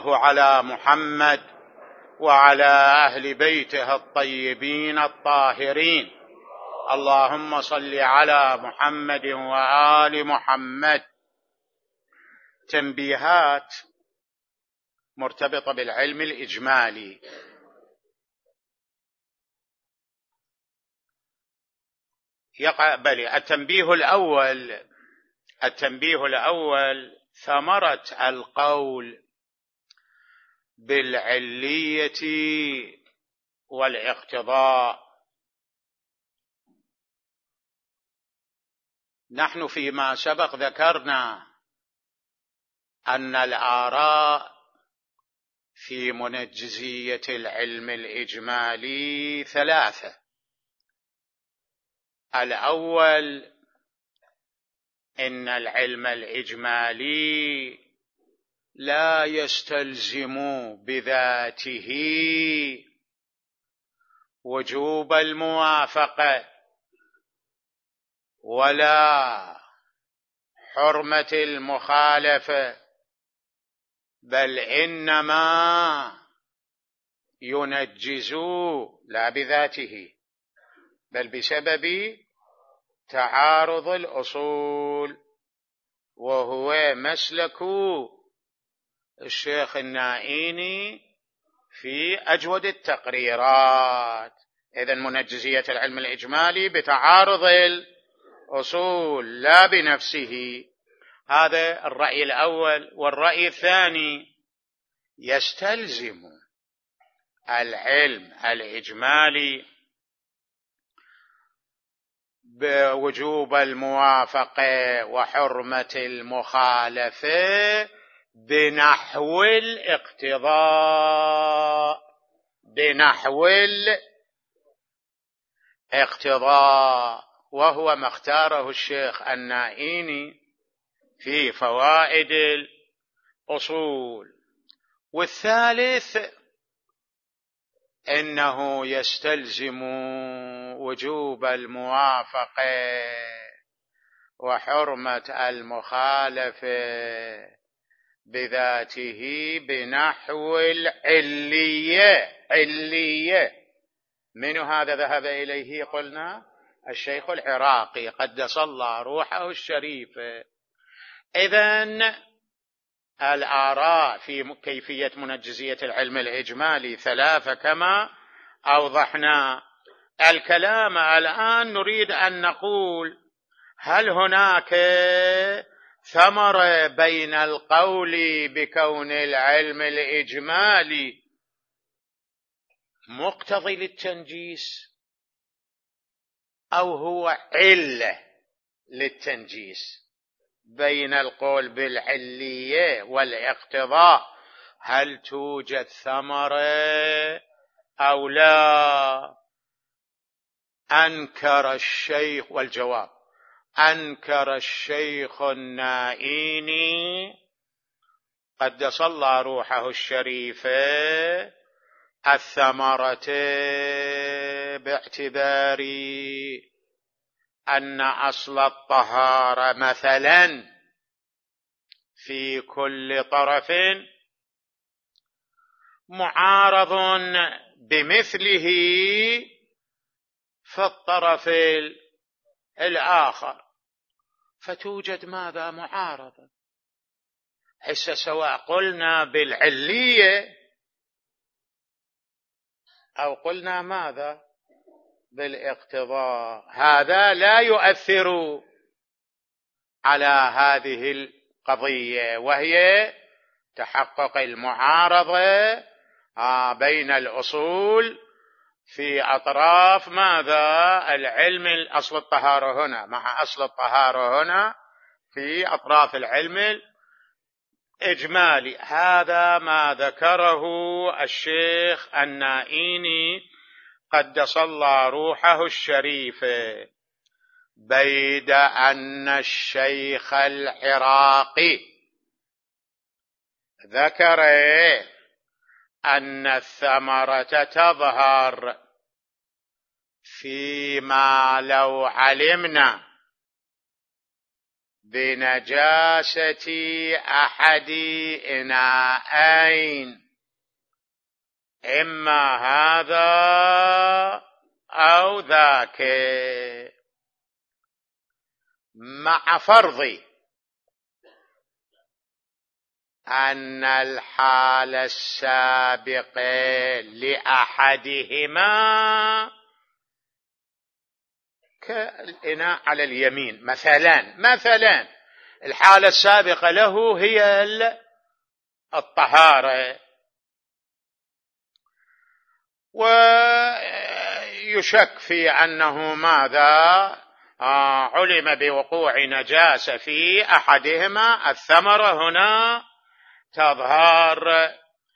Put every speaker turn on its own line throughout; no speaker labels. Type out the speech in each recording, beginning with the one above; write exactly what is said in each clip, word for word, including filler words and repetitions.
الله على محمد وعلى أهل بيته الطيبين الطاهرين. اللهم صل على محمد وآل محمد. تنبيهات مرتبطة بالعلم الإجمالي. يقع بلي التنبيه الأول التنبيه الأول ثمرة القول بالعلية والاقتضاء. نحن فيما سبق ذكرنا أن الآراء في منجزية العلم الإجمالي ثلاثة. الأول إن العلم الإجمالي لا يستلزم بذاته وجوب الموافقة ولا حرمة المخالفة، بل إنما ينجز لا بذاته بل بسبب تعارض الأصول، وهو مسلك الشيخ النائيني في أجود التقريرات. إذن منجزية العلم الإجمالي بتعارض الأصول لا بنفسه. هذا الرأي الأول. والرأي الثاني يستلزم العلم الإجمالي بوجوب الموافقة وحرمة المخالفة بنحو الاقتضاء بنحو الاقتضاء وهو ما اختاره الشيخ النائيني في فوائد الأصول. والثالث إنه يستلزم وجوب الموافقة وحرمة المخالفة بذاته بنحو العلية. علية من هذا ذهب إليه؟ قلنا الشيخ العراقي قدس الله روحه الشريفة. إذن الآراء في كيفية منجزية العلم الإجمالي ثلاثة كما أوضحنا. الكلام الآن نريد أن نقول هل هناك ثمرة بين القول بكون العلم الإجمالي مقتضي للتنجيس أو هو علة للتنجيس؟ بين القول بالعلية والاقتضاء هل توجد ثمرة أو لا؟ أنكر الشيخ، والجواب أنكر الشيخ النائيني قدس الله روحه الشريفة الثمرة باعتبار أن أصل الطهارة مثلا في كل طرف معارض بمثله في الطرف الآخر، فتوجد ماذا؟ معارضة. حس سواء قلنا بالعلية أو قلنا ماذا؟ بالاقتضاء، هذا لا يؤثر على هذه القضية، وهي تحقق المعارضة بين الأصول في أطراف ماذا؟ العلم الأصل الطهارة هنا مع أصل الطهارة هنا في أطراف العلم الإجمالي. هذا ما ذكره الشيخ النائيني قدس الله روحه الشريفة، بيد أن الشيخ العراقي ذكر أن الثمرة تظهر فيما لو علمنا بنجاسة أحد إناءين، إما هذا أو ذاك، مع فرض أن الحال السابق لأحدهما كالإناء على اليمين مثلا مثلا الحالة السابقة له هي الطهارة، ويشك في أنه ماذا علم بوقوع نجاسة في أحدهما، الثمرة هنا تظهر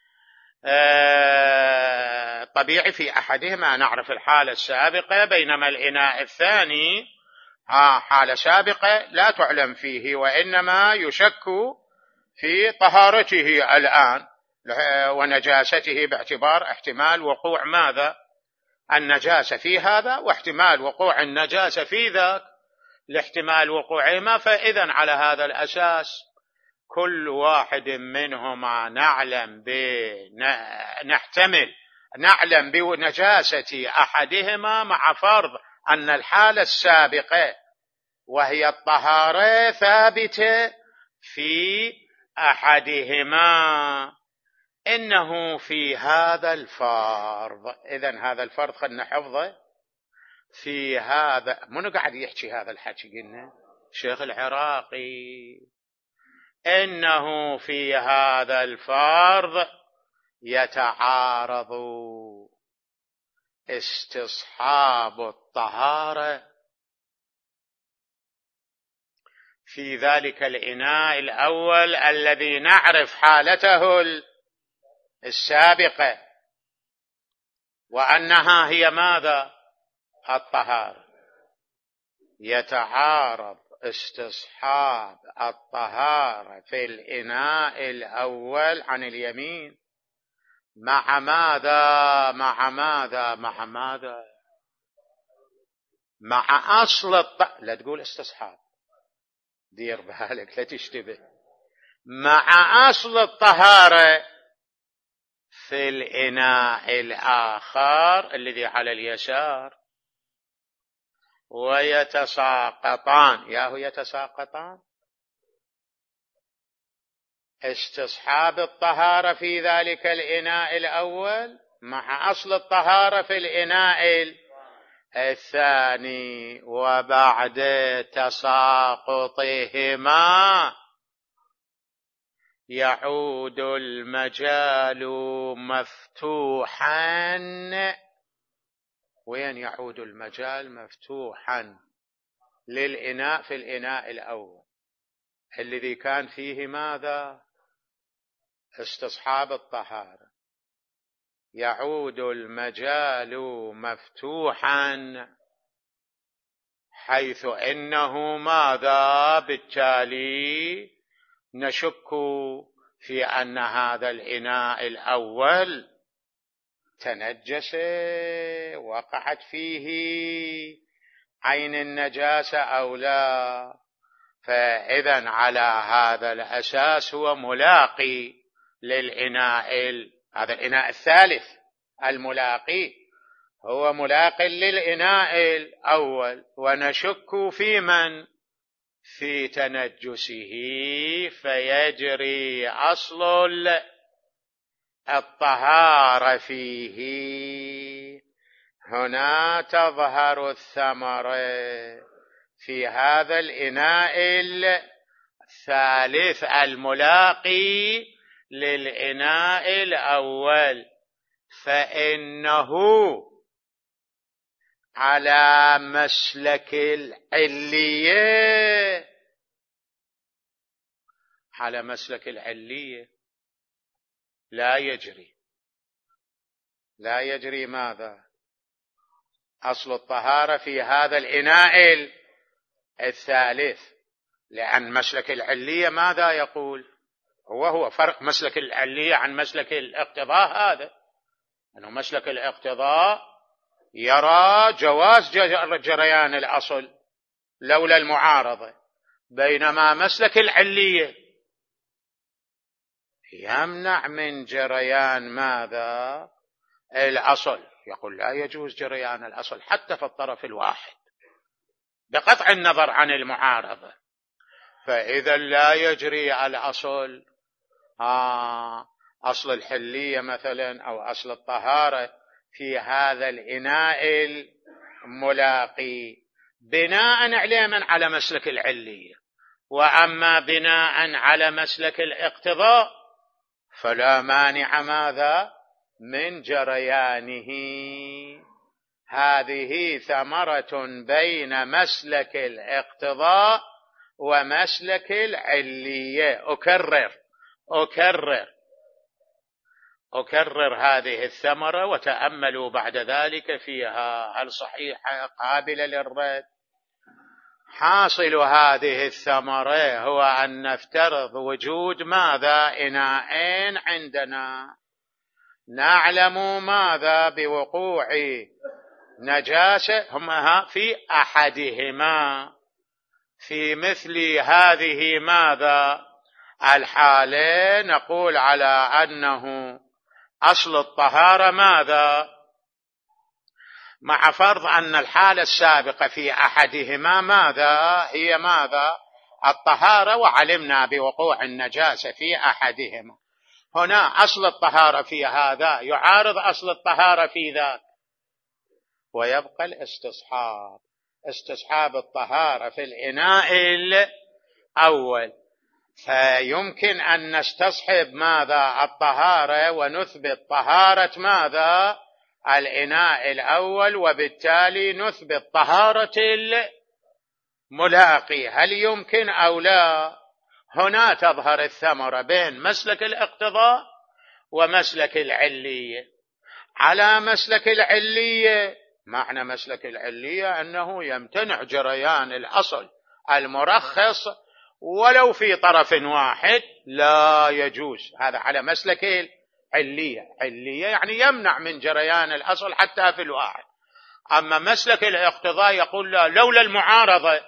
طبيعي في أحدهما، نعرف الحالة السابقة، بينما الإناء الثاني حالة سابقة لا تعلم فيه، وإنما يشك في طهارته الآن ونجاسته باعتبار احتمال وقوع ماذا النجاسة في هذا واحتمال وقوع النجاسة في ذاك لاحتمال وقوعهما. فإذا على هذا الأساس كل واحد منهما نعلم نحتمل نعلم بنجاسة أحدهما مع فرض أن الحالة السابقة وهي الطهارة ثابتة في أحدهما. إنه في هذا الفرض، إذن هذا الفرض خلنا حفظه، في هذا منو قاعد يحكي هذا الحكي؟ قلنا شيخ العراقي. إنه في هذا الفرض يتعارض استصحاب الطهارة في ذلك الإناء الأول الذي نعرف حالته السابقة وأنها هي ماذا الطهارة، يتعارض استصحاب الطهارة في الإناء الأول عن اليمين مع ماذا مع ماذا مع ماذا مع أصل الط... لا تقول استصحاب، دير بالك لا تشتبه، مع أصل الطهارة في الإناء الآخر الذي على اليسار، ويتساقطان. ياهو يتساقطان، استصحاب الطهارة في ذلك الإناء الأول مع أصل الطهارة في الإناء الثاني، وبعد تساقطهما يعود المجال مفتوحا. وين يعود المجال مفتوحا؟ للإناء في الإناء الأول الذي كان فيه ماذا استصحاب الطهارة، يعود المجال مفتوحا، حيث إنه ماذا بالتالي نشك في أن هذا الإناء الأول تنجس وقعت فيه عين النجاسة أو لا. فإذا على هذا الأساس هو ملاقي للإناء ال... هذا الإناء الثالث الملاقي هو ملاقي للإناء الأول، ونشك في من في تنجسه، فيجري أصل الطهارة فيه. هنا تظهر الثمرة في هذا الإناء الثالث الملاقي للإناء الأول، فإنه على مسلك العلية، على مسلك العلية لا يجري لا يجري ماذا أصل الطهارة في هذا الإناء الثالث، لأن مسلك العلية ماذا يقول؟ هو هو فرق مسلك العلية عن مسلك الاقتضاء، هذا أنه مسلك الاقتضاء يرى جواز جريان الأصل لولا المعارضة، بينما مسلك العلية يمنع من جريان ماذا؟ الأصل. يقول لا يجوز جريان الأصل حتى في الطرف الواحد بقطع النظر عن المعارضة. فإذا لا يجري الأصل، آه أصل الحلية مثلا أو أصل الطهارة في هذا الإناء الملاقي بناء عليه من على مسلك العلية. وأما بناء على مسلك الاقتضاء فلا مانع ماذا؟ من جريانه. هذه ثمرة بين مسلك الاقتضاء ومسلك العلية. أكرر أكرر أكرر هذه الثمرة وتأملوا بعد ذلك فيها هل صحيحة قابلة للرد. حاصل هذه الثمرة هو أن نفترض وجود ماذا؟ إناءين عندنا، نعلم ماذا؟ بوقوع نجاسة هما في أحدهما. في مثل هذه ماذا؟ الحالة نقول على أنه أصل الطهارة ماذا؟ مع فرض أن الحالة السابقة في أحدهما ماذا؟ هي ماذا؟ الطهارة، وعلمنا بوقوع النجاسة في أحدهما. هنا أصل الطهارة في هذا يعارض أصل الطهارة في ذاك، ويبقى الاستصحاب، استصحاب الطهارة في الإناء الأول. فيمكن أن نستصحب ماذا؟ الطهارة ونثبت طهارة ماذا؟ الإناء الأول، وبالتالي نثبت طهارة الملاقي. هل يمكن أو لا؟ هنا تظهر الثمرة بين مسلك الاقتضاء ومسلك العلية. على مسلك العلية، معنى مسلك العلية أنه يمتنع جريان الأصل المرخص ولو في طرف واحد، لا يجوز. هذا على مسلك العلية. علية يعني يمنع من جريان الأصل حتى في الواحد. أما مسلك الاقتضاء يقول لا، لولا المعارضة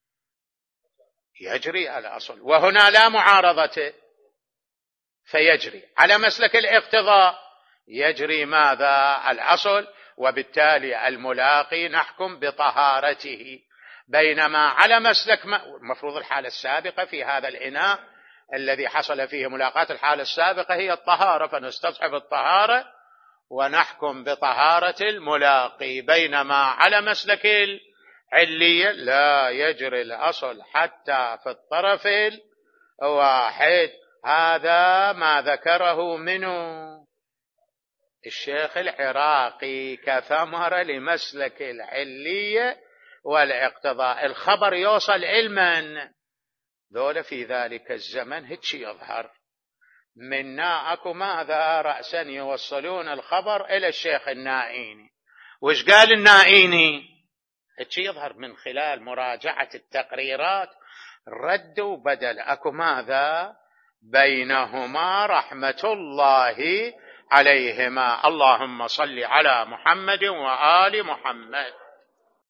يجري الأصل، وهنا لا معارضة فيجري. على مسلك الاقتضاء يجري ماذا؟ الأصل، وبالتالي الملاقي نحكم بطهارته. بينما على مسلك مفروض الحالة السابقة في هذا الإناء الذي حصل فيه ملاقاة الحالة السابقة هي الطهارة، فنستصحب الطهارة ونحكم بطهارة الملاقي. بينما على مسلك العلية لا يجري الأصل حتى في الطرف الواحد. هذا ما ذكره منه الشيخ العراقي كثمرة لمسلك العلية والاقتضاء. الخبر يوصل علما ذولا في ذلك الزمن هيك يظهر منا اكو ماذا؟ رأسا يوصلون الخبر إلى الشيخ النائيني. وش قال النائيني؟ هيك يظهر من خلال مراجعة التقريرات رد وبدل. اكو ماذا؟ بينهما رحمة الله عليهما. اللهم صل على محمد وآل محمد.